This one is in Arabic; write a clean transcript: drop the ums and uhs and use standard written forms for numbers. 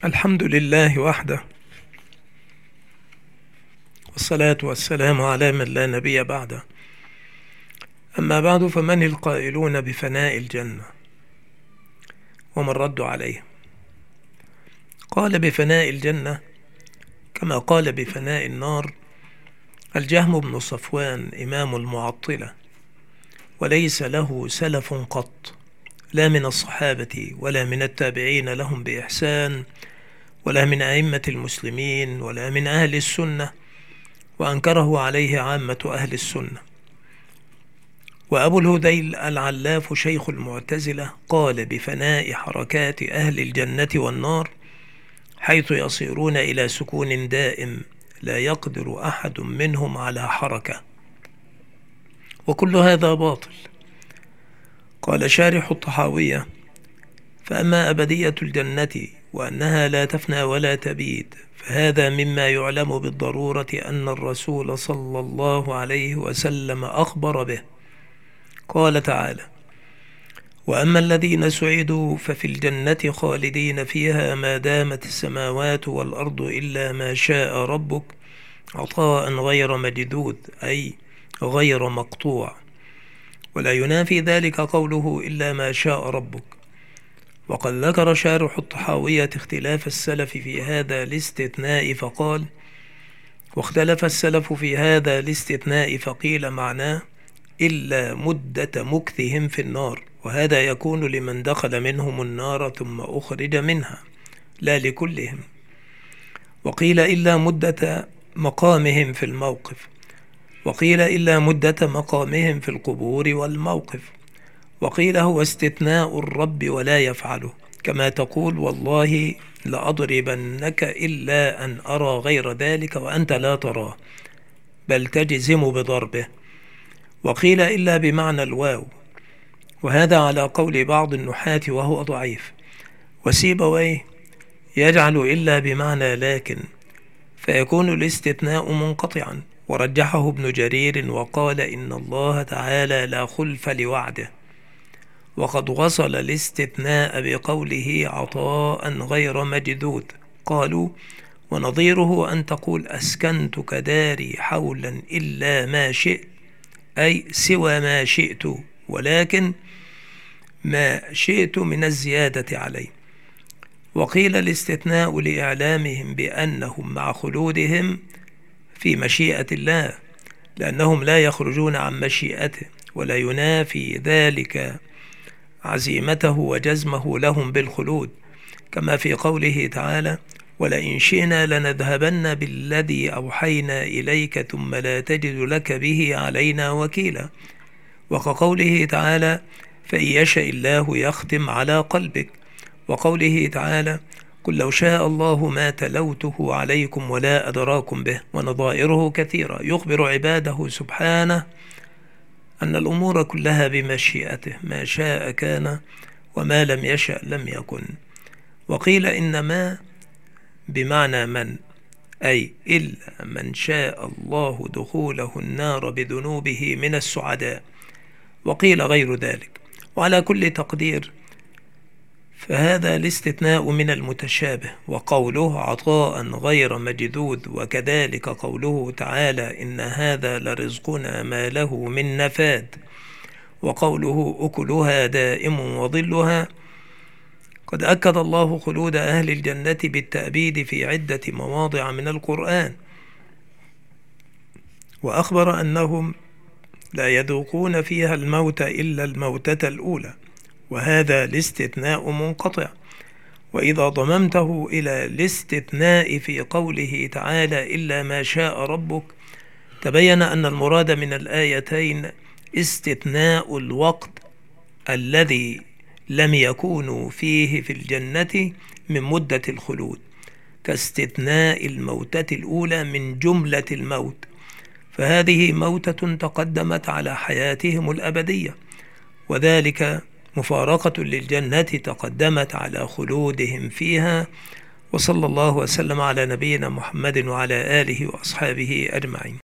الحمد لله وحده، والصلاة والسلام على من لا نبي بعده. أما بعد، فمن القائلون بفناء الجنة ومن رد عليه؟ قال بفناء الجنة كما قال بفناء النار الجهم بن صفوان إمام المعطلة، وليس له سلف قط، لا من الصحابة ولا من التابعين لهم بإحسان ولا من أئمة المسلمين ولا من أهل السنة، وأنكره عليه عامة أهل السنة. وأبو الهذيل العلاف شيخ المعتزلة قال بفناء حركات أهل الجنة والنار، حيث يصيرون إلى سكون دائم لا يقدر أحد منهم على حركة، وكل هذا باطل. قال شارح الطحاوية: فأما أبدية الجنة وأنها لا تفنى ولا تبيد، فهذا مما يعلم بالضرورة أن الرسول صلى الله عليه وسلم أخبر به. قال تعالى: وأما الذين سعدوا ففي الجنة خالدين فيها ما دامت السماوات والأرض إلا ما شاء ربك عطاء غير مجدود، أي غير مقطوع. ولا ينافي ذلك قوله إلا ما شاء ربك. وقد ذكر شارح الطحاوية اختلاف السلف في هذا الاستثناء فقال: واختلف السلف في هذا الاستثناء فقيل معناه إلا مدة مكثهم في النار، وهذا يكون لمن دخل منهم النار ثم أخرج منها، لا لكلهم. وقيل إلا مدة مقامهم في الموقف، وقيل إلا مدة مقامهم في القبور والموقف، وقيل هو استثناء الرب ولا يفعله، كما تقول: والله لأضربنك إلا أن أرى غير ذلك وأنت لا تراه، بل تجزم بضربه. وقيل إلا بمعنى الواو، وهذا على قول بعض النحاة وهو ضعيف. وسيبويه يجعل إلا بمعنى لكن، فيكون الاستثناء منقطعا، ورجحه ابن جرير وقال: إن الله تعالى لا خلف لوعده. وقد وصل الاستثناء بقوله عطاء غير مجدود. قالوا: ونظيره أن تقول أسكنتك داري حولا إلا ما شئت، أي سوى ما شئت، ولكن ما شئت من الزيادة عليه. وقيل الاستثناء لإعلامهم بأنهم مع خلودهم في مشيئة الله، لأنهم لا يخرجون عن مشيئته، ولا ينافي ذلك عزيمته وجزمه لهم بالخلود، كما في قوله تعالى: ولئن شئنا لنذهبن بالذي أوحينا إليك ثم لا تجد لك به علينا وكيلا. وكقوله تعالى: فإن يشاء الله يختم على قلبك. وقوله تعالى: قل لو شاء الله ما تلوته عليكم ولا أدراكم به. ونظائره كثيرة يخبر عباده سبحانه أن الأمور كلها بمشيئته، ما شاء كان وما لم يشأ لم يكن. وقيل إنما بمعنى من، أي إلا من شاء الله دخوله النار بذنوبه من السعداء. وقيل غير ذلك. وعلى كل تقدير فهذا الاستثناء من المتشابه. وقوله عطاء غير مجدود، وكذلك قوله تعالى: إن هذا لرزقنا ما له من نفاد. وقوله أكلها دائم وظلها. قد أكد الله خلود أهل الجنة بالتأبيد في عدة مواضع من القرآن، وأخبر أنهم لا يذوقون فيها الموت إلا الموتة الأولى، وهذا الاستثناء منقطع. وإذا ضممته إلى الاستثناء في قوله تعالى: إلا ما شاء ربك، تبين أن المراد من الآيتين استثناء الوقت الذي لم يكونوا فيه في الجنة من مدة الخلود، كاستثناء الموتة الأولى من جملة الموت، فهذه موتة تقدمت على حياتهم الأبدية، وذلك مفارقة للجنة تقدمت على خلودهم فيها. وصلى الله وسلم على نبينا محمد وعلى آله وأصحابه أجمعين.